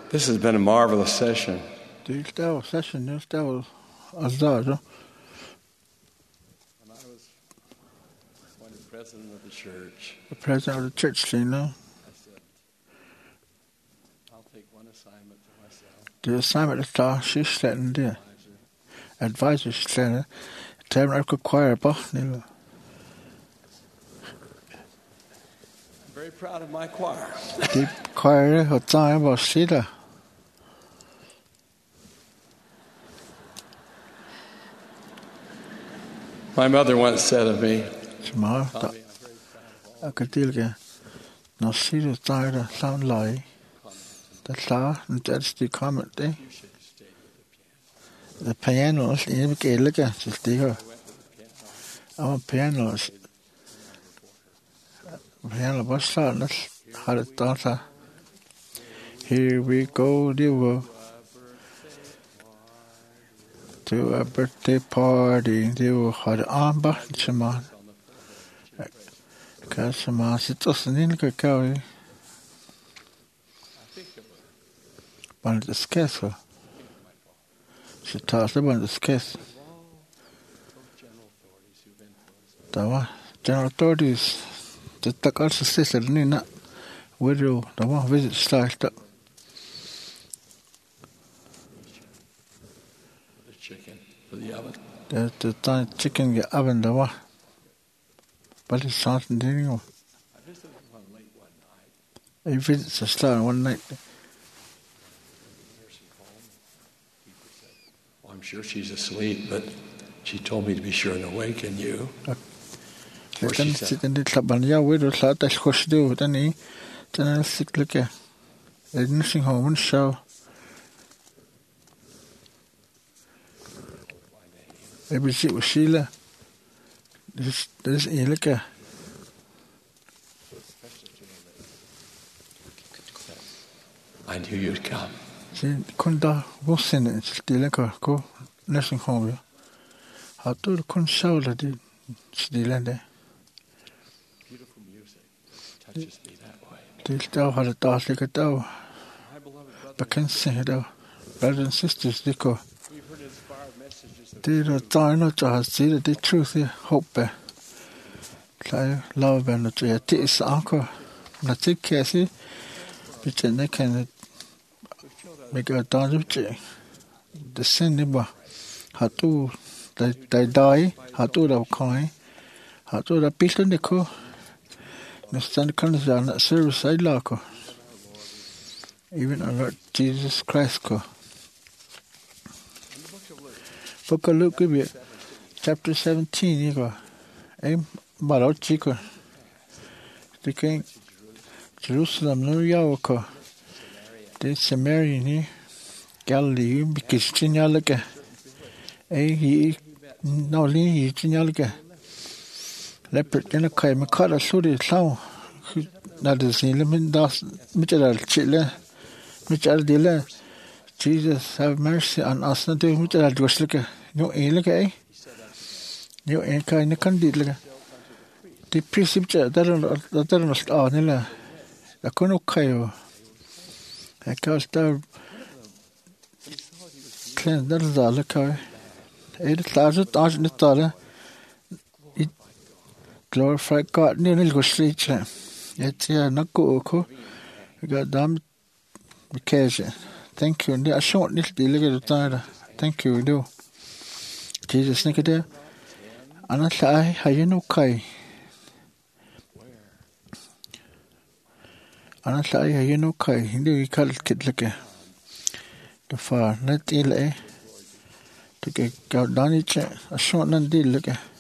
This has been a marvelous session. Det er session, det er azar. When I was appointed president of the church, The president of the church, you know, I said, I'll take one assignment to myself. the assignment is to she's setting there. Advisor she's setting. Time I could choir, but I'm very proud of my choir. the choir her time was Sita. My mother once said of me, Tomorrow, Tommy, I'm very proud of all I could deal again. No, Sita tired of sound lie. The star, and that's the comment there. you should stay with the piano. The piano is in the gale again, just there. I went to the piano. Our piano is piano was starting. Let's have it done. Here we go, dear. To a birthday party, they will have on back to man. Because man sits us in the cacao. I think it was But the scarce. She tossed about the scarce. of all those general authorities who've influenced The one, general authorities, the Takas sister, Nina, widow, the one visit started. the chicken for the oven. The tiny chicken get oven, the one. But it's something anymore. I visited one late one night He visits a star one night. in the nursing home. People said, well, I'm sure she's asleep, but she told me to be sure and awaken you. Or she Then said, sit in the club and yeah, widow, slat, that's what she do. Then I sick like a nursing home and show. Maybe she was Sheila. This is like a. I knew you'd come. She couldn't was in it. Still like a go nursing home. How to couldn't show that it still in there. Beautiful music touches me that way. They still had a dance like a dough. My beloved brother, But can't sing it out. Brothers and sisters, they go. we've heard inspired messages of They're a dino to have seen the truth here. Hope. Like love and the tis uncle. Not take care, see. But then they can make a dance of it. The sin never. How to they die. How to the coin. How to the piece in the co. The stand comes down that service I like. Even our Lord Jesus Christ. Book of Luke, give it. Chapter 17, you go. Aim, but out, chico. The king, Jerusalem, no Yawaka. The Samaria, ni Galilee, because Chinyalaka. He, no, Lee, Chinyalaka. Leopard, in a kai, Makara, Sudi, Sound. Not the same limit, das, Mitchell, Chile, Mitchell, Dilla. Jesus, have mercy on us. Not doing Mitchell, Joslika. No, ain't like, you ain't kind of candid. The precept that are not on the Konokayo. I cast out cleanse that is all the car. It closet on the dollar. It glorify God nearly go straight. It's here, not go. God damn because thank you. I short little deal at thank you, do. Jesus, Nick there. And I say, how you know, Kai? And I say, how you know, Kai? You call it kid like the far, not ill, eh? To get down each a short and deal like a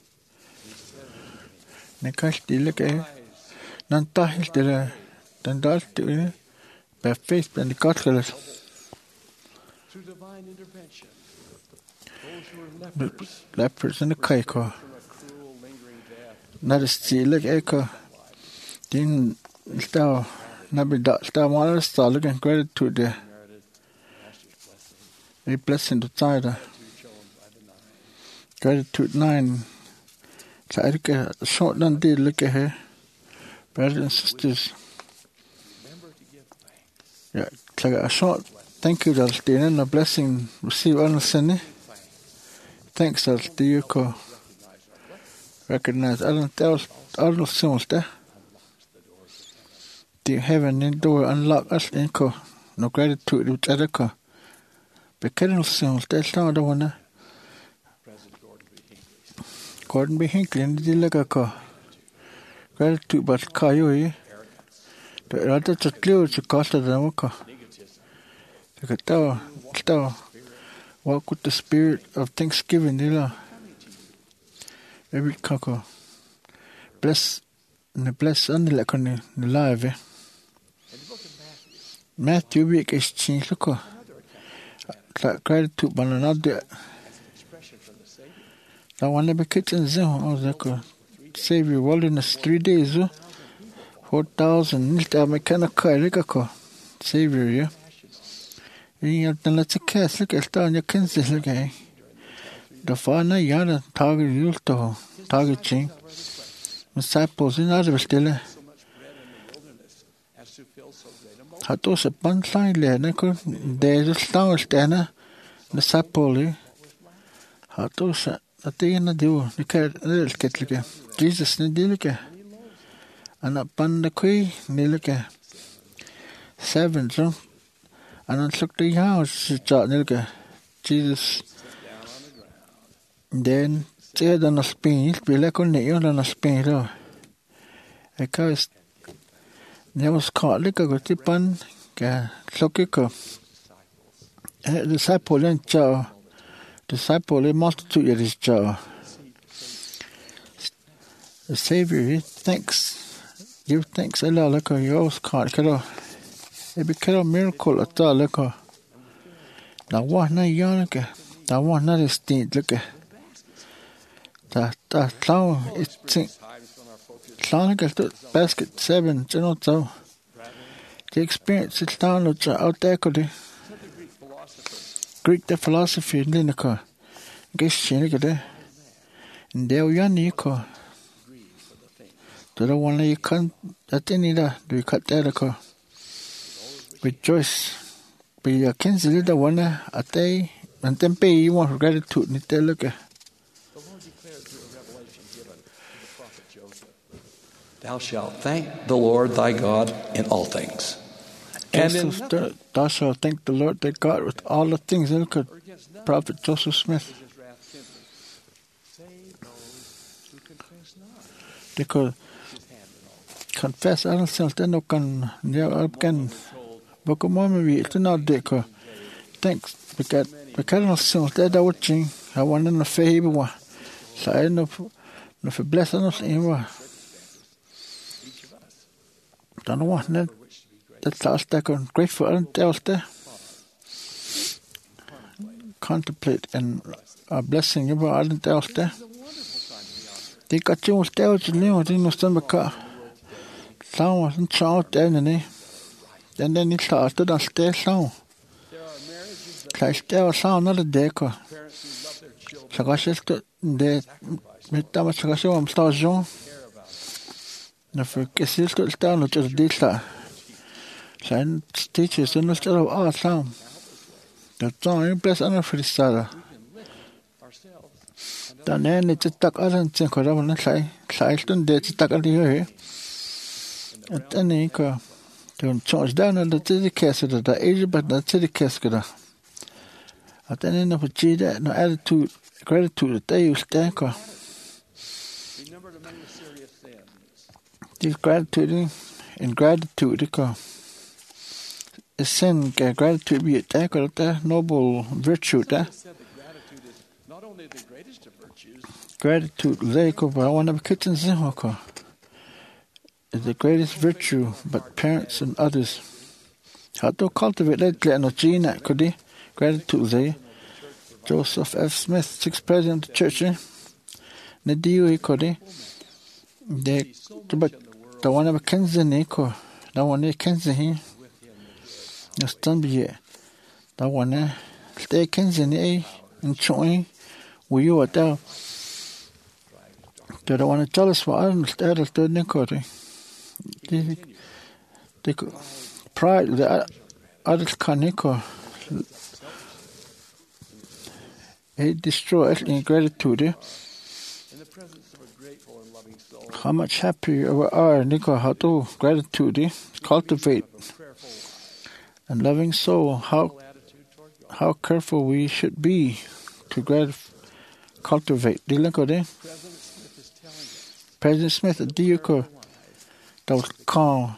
Nikash deal like a Nantahil there, then does to it by faith and the cutlass. through divine intervention. Those who are lepers Lepers in the Kaiko. from a cruel, lingering death. Not a steal like echo. Then still, never that still one of the looking gratitude there. Merited Master's blessing. A blessing to Tida. 2 John 5:9. Gratitude 9. So I look at a short and deal look at her. Brothers and sisters. Remember to give thanks. Yeah, a short thank you that the blessing receive understanding. Thanks that you could recognize all songs there. The heaven in door unlock us in co. No gratitude with other co. Because songs that's not the one. Gordon B. Hinckley and the lega co. Gratitude but ca you. The other to clear to cost of the waka. The tower walk with the spirit of thanksgiving, Nila. Every coco. Bless only like on the live. Matthew week is changed. Look, gratitude, but another. I want to be kitchen zone. I was like, Savior wilderness 3 days. 4,000 nilta mechanical like Savior, yeah. You have let's a cast look at down your Kansas look at the fana yada target you to target chain. Disciples in other still. Hatos a bunch line there, there's a star stanner, the sapoli. Hatos a day in the do, the cat little cat Jesus Nidilica. And upon the quay, Nilica. 7, so. And I took the house, Nilka. Jesus. Then, said on a spin, be like on the on a spin. I cast. There was caught like a good tip on, Sokiko. Disciple and chow. Disciple, a multitude of his chow. The Savior, thanks. Give thanks, Allah, like you always caught. It became a miracle at all. Look, now what not young? Now what not distinct? Look, that clown is clown got basket 7. You know, so the experience is down out there. Greek the philosophy in Linica. Guess she there. And there you are. The one you can't at any that you cut there. Rejoice. Be a cancel the one a day, and then pay you want gratitude. The Lord declared through a revelation given to the prophet Joseph, Thou shalt thank the Lord thy God in all things. And thou shalt thank the Lord thy God with all the things. Look at Prophet Joseph Smith. They could confess. I don't think they can. But come on, maybe it's not deco. Thanks. Because of songs that are watching, I want to know favor. So I know for blessing us in what. Don't know what that's all stuck on grateful and else there. Contemplate and a blessing about all the else there. They got you with else and you didn't understand the car. Sound wasn't shout down in there. And then he started on stay sound. I stay sound another day. So I said, "The Mr. Chagashi, I'm still John. The first is still down to the data. So teachers in the still of our sound. The song bless on a freestyle. Then it's a tuck other than think of one side. Silent dates tuck at the here. At any car. Don't charge down on the city casket of the age, but the city casket. At the end of a G, that no attitude, gratitude that they use tanker. This gratitude and gratitude, a sin, gratitude be a tanker, that noble virtue, that gratitude, they go by one of the kitchens in Hoko. Is the greatest virtue, but parents and others. How to cultivate that gratitude, could they? Gratitude, they. Joseph F. Smith, 6th president of the church, Nadiu, could they? But the one of a Kensington, the one of Kensington, the Stumby, the one, stay Kensington, and showing, were you at that? They don't want to tell us what I understand of the Nicody. They pride, adil kaniko. He destroys ingratitude. How much happier we are, Nico, how to gratitude, cultivate and loving soul. How careful we should be to cultivate. President Smith, Diuko, that was calm.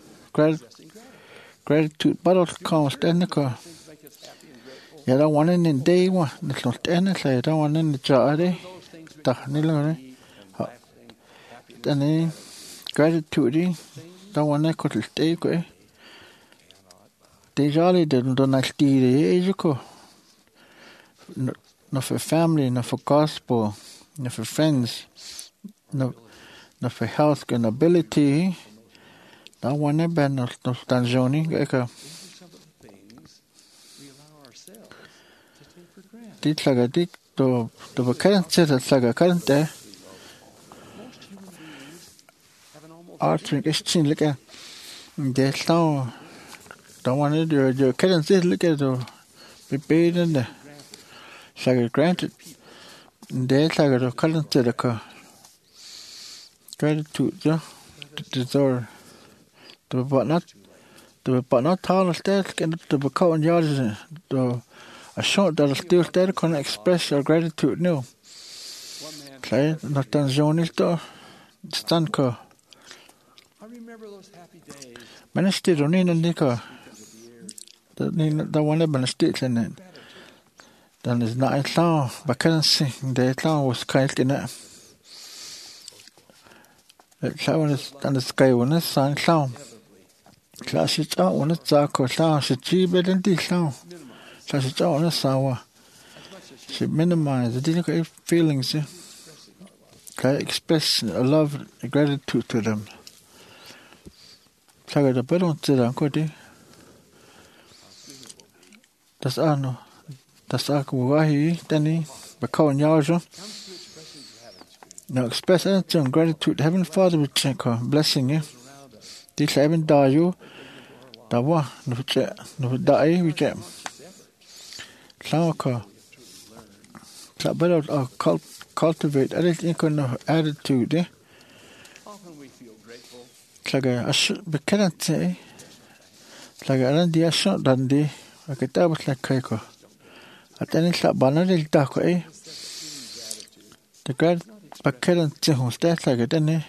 Gratitude, but also calm, Stenico. You don't want in day one, it's not anything, you don't want in the jar, then gratitude, don't want to go to stay. They jolly didn't not steal the age. Not for family, not for gospel, not for friends, not for health and ability. Don't want to be not Tanzoni. Dit like dit to current set like a current there. Arching is chin like a there's no don't want to do your current set look at the be paid in there. Like a granted there's like a current set like gratitude to deserve to but not tall steps can to be caught in yards to a short that still there can express your gratitude no. Play not Tanzania to stand ko. Minister don't need Nico. The one that been state in it. Then is not a law, but can't see the law was kind in it. The clown is on the sky when it's sun clown. Class it out when it's dark or clown, she cheap it and this clown. Class it out on a sour. She minimize the feelings. Can express a love, a gratitude to them. Saga the bed on Zidane, could he? Das Arno. Das Akuahi, Danny, Bacon Yajo. Now express attitude and gratitude. Heavenly Father, we check her, blessing you. This heaven die you. Da wa, no die, we check. Clownka. Clap better cultivate attitude, eh? Like a but can't say. Like a Randy shot Dundee. Like a double like Kaiko. At any slap banner, dark, eh? The grand but can't say who's that like a denny.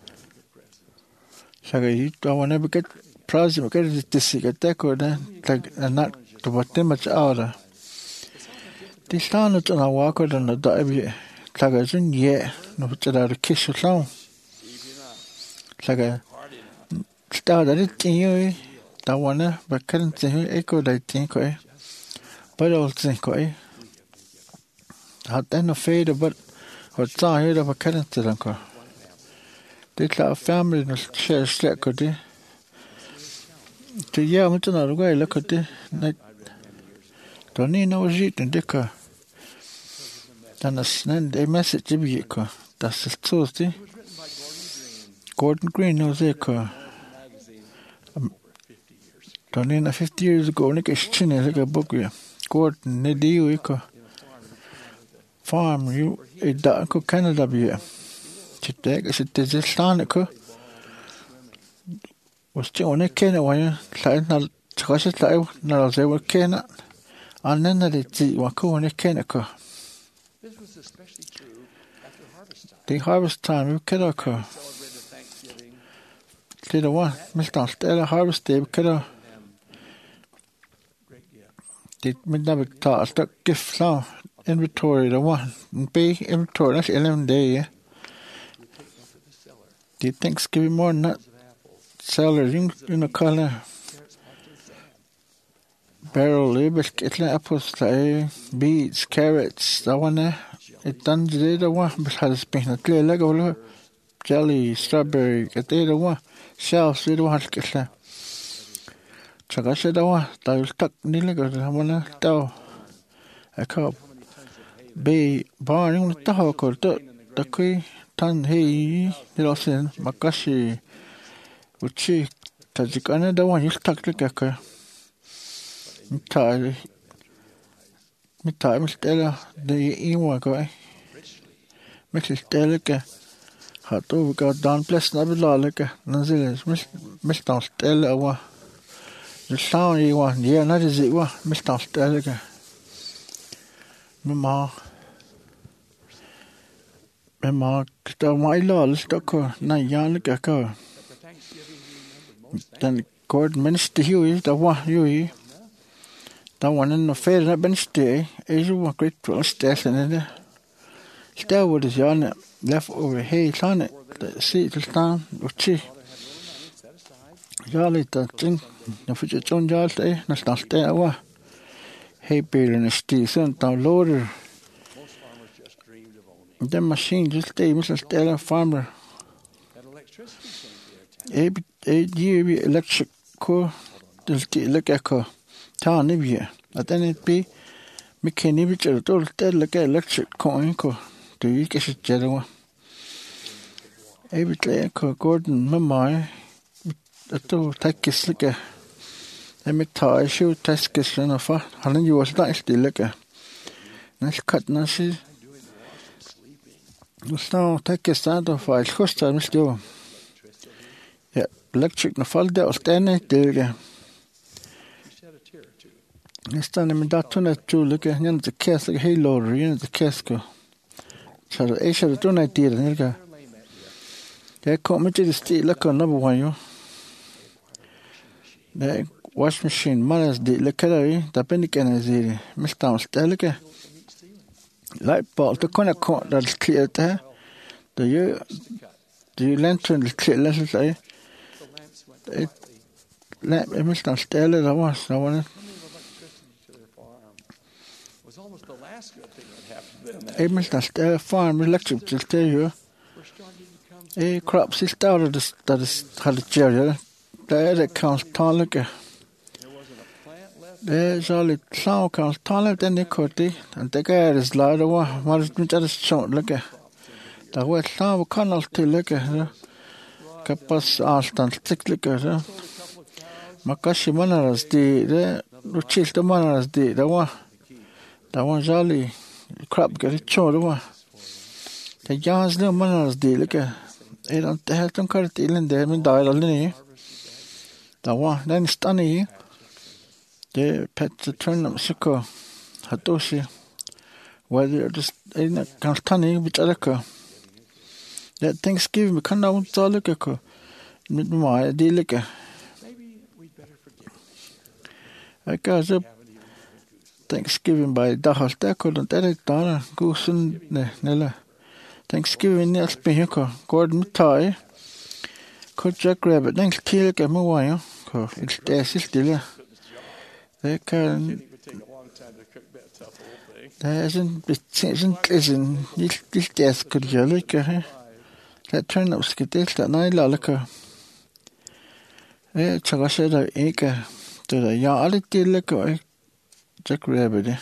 Like a you don't want to get proud of get this cigarette deco then, like a not to what much out. This town is on a walker than a dive. Like a zin, yeah, no, it's a kiss or song. Like a started it in you, that one, but can't say echo that think, eh? But I'll think, eh? Had then a fade, but what saw here of a can't uncle. They a family no share slack, could they? To yeah, I'm not way, look at it. Don't need no sheet and dicker. Then a send a message to be echo. That's the Tuesday. Gordon Green knows echo. Don't need 50 years ago, Nick is chinny like a book. Gordon, Neddy, echo. Farm, you a dark Canada beer. Chitek is it this Stanico. Was still on a can away, like not Scotch like, no, they were can. And then they see what cool on a canico. The harvest time, you can occur. Did a one, Mr. Stella harvest day, could did midnight thought, stuck gift now, inventory, the one, B inventory, that's 11 day. Do you Thanksgiving more than that? Cellar, you know, color. Barrel, labels, getting apples, beets, carrots, that one there. It done the one, but has been a clear leg of jelly, strawberry, get the one, shells, the one, get there. Chagash, the one, that will tuck nearly go to the one, dough. A cup. Bay, barn, you want to talk or the quay, tan, hey, little sin, Makashi, which she, Tajik, another one, you stuck the gacker. Mitai mistela de iwa go. Mistela hatu ga dan ples na bilaleke naziles mistela awa. The sound iwa yeah na ziwa mistela Mama kita maila stoko na yaleke ko. Den God minister hui da wa hui. Da one no fair na benste is a great process and it. Still what is on left over hey son see to stand uchi. Jali ta tin na fuji chon jalte na staste awa. Hey bill in sti son down loader. The machine just stay Mr. Stella farmer. Electric co look at co town if at then it be mechanic or told like electric coin co do you get it jello every Gordon mamma at all take a slicker let me tie shoe test kiss and off and you was nice to look at nice cut nasty no take a stand off I cost I must do yeah electric na fall der stene delge Nästan men datorn tror lika han inte käs like halo rin the kesko så det är så det då inte det närga det kommer till det stilla kan number 1 jo det wash machine malas det lika där där penny kan det mistan ställke light bulb det kan jag det clear det det lantern det clear så säger lamp är mistan ställe där var så var Must not farm electric to stay here. Crops is started that is had a cherry. There comes tonic. There's all it sound comes tonic, then they cut it, and the guy is loud. What is been just short look at the way sound canal to look at Capas Aston stick look at Makashi Manaras the Ruchis the Manaras the one jolly. Crap get it chore wa the jazz no manas de like I don't have to cut it in there men dial ni da wa then stunny the pet to turn up suko hatoshi whether just in a constantly with alaka that Thanksgiving kan na un to look ko mit my de like maybe we better forget I got up Thanksgiving by Dahalta couldn't edit Donna Goosen Nella. Thanksgiving next Behiko, Gordon Tie. Could Jack Rabbit, thanks kill a Mawayo. It's Daisy still. They can. There isn't this death could you like that turn up skittish that night lalaka. Chagashada Eka to the yard like Jack Rabbit.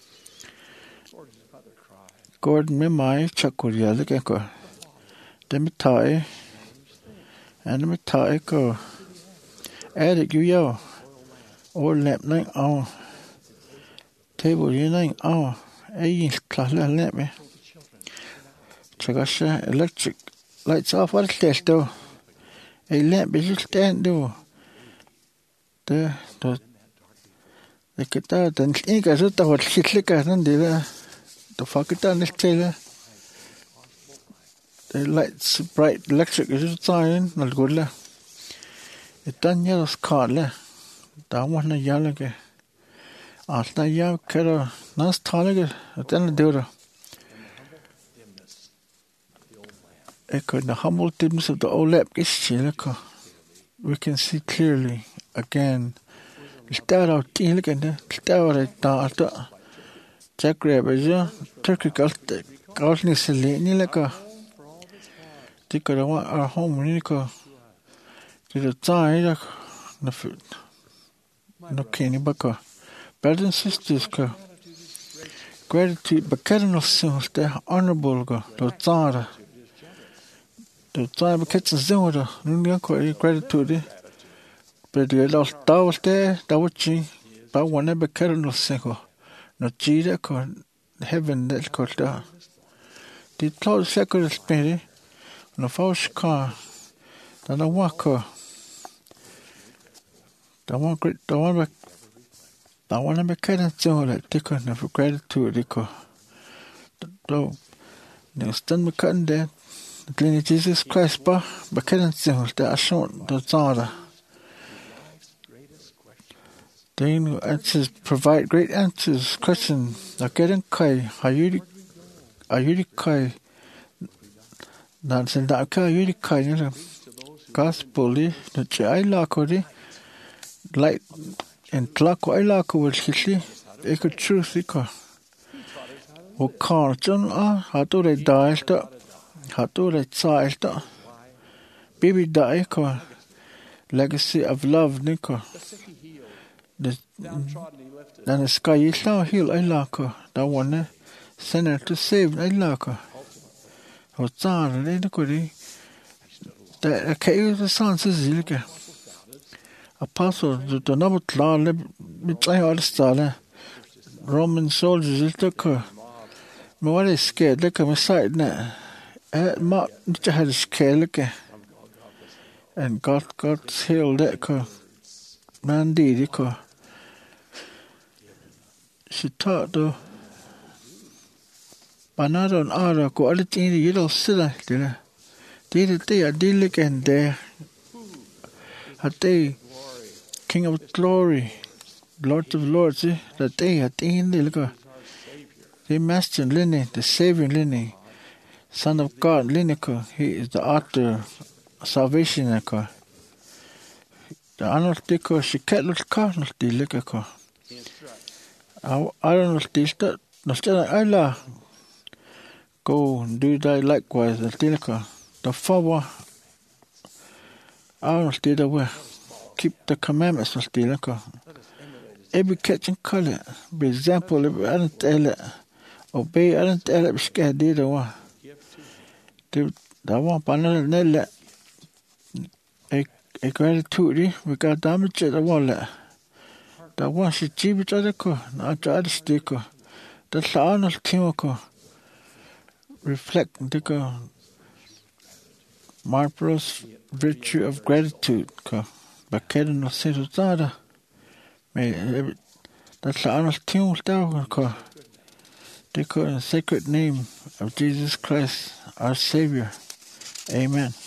Gordon Mimai, Chakuria, the gecko. Demitai, and Mitai go. Eric, you yell. Or lap 9 hour. Table you 9 hour. A class let me. Chagasha, electric lights off what it though. A lamp is just stand do. The kita dan inga zuta wat hitlika nan dila the fakita nestela the lights bright electric is sign nal golla itanya os kala da wana yalage atla ya kero nas thalige dan dura the humble dimness of the old lap is chilaka we can see clearly again Start out tilgende, start out Jack Rabbit, Turkey Galtney Selene like Ticker our home Nico to the side no food. No canny bucker. Brothers and sisters, gratitude, but cardinal sins, the honorable go, the Zara. The Zara catches Zora, no gratitude. But you lost Dawes there, Dawachi, ba wana be kerno seko no chira ko heaven that ko da di close second spirit no false car da na wako da one great da one be kerno so la tiko na for gratitude ko do no stand me kan de Glini Jesus Christ ba kerno so da ashon da zara. They answers provide great answers. Question: Again, kai ayuri kai. Nansen da kai ayuri kai ne. Gospel li the chai la kori. Light and tlako ai la ko willi. Eko truth iko. O karton hatu re daelta. Hatu re tsaelta. Baby da iko. Legacy of love niko. Then the sky is now heal I lako that one sinner to save I lako. What's on the kuri that a cave the sons is zilke. Apostle the number law which I all style Roman soldiers is the car. Me what is scared look at my side now. Mark to had a scare look and God healed that car. Man did it car. She taught the Banado and Ara go all in the yellow silla. Did it day a deal and there. A day, King of glory, Lord of lords, the day at the end, the Master Linny, the Saving Linny, Son of God, Linnico, he is the author of salvation. The Arnold Dico, she can't look cardinal, the liquor. I don't know still I la go and do that likewise the tilka the forward I don't still away keep the commandments of tilka every catching color by example if I don't tell it obey I don't tell it scared did one the one panel nella a gratitude we got damage the wallet. Da one she cheap it other co, not the other sticker. The Arnold Timoko reflect the marvelous virtue of gratitude. But Kedin of Situzada may that's the Arnold Timoko. The sacred name of Jesus Christ, our Savior. Amen.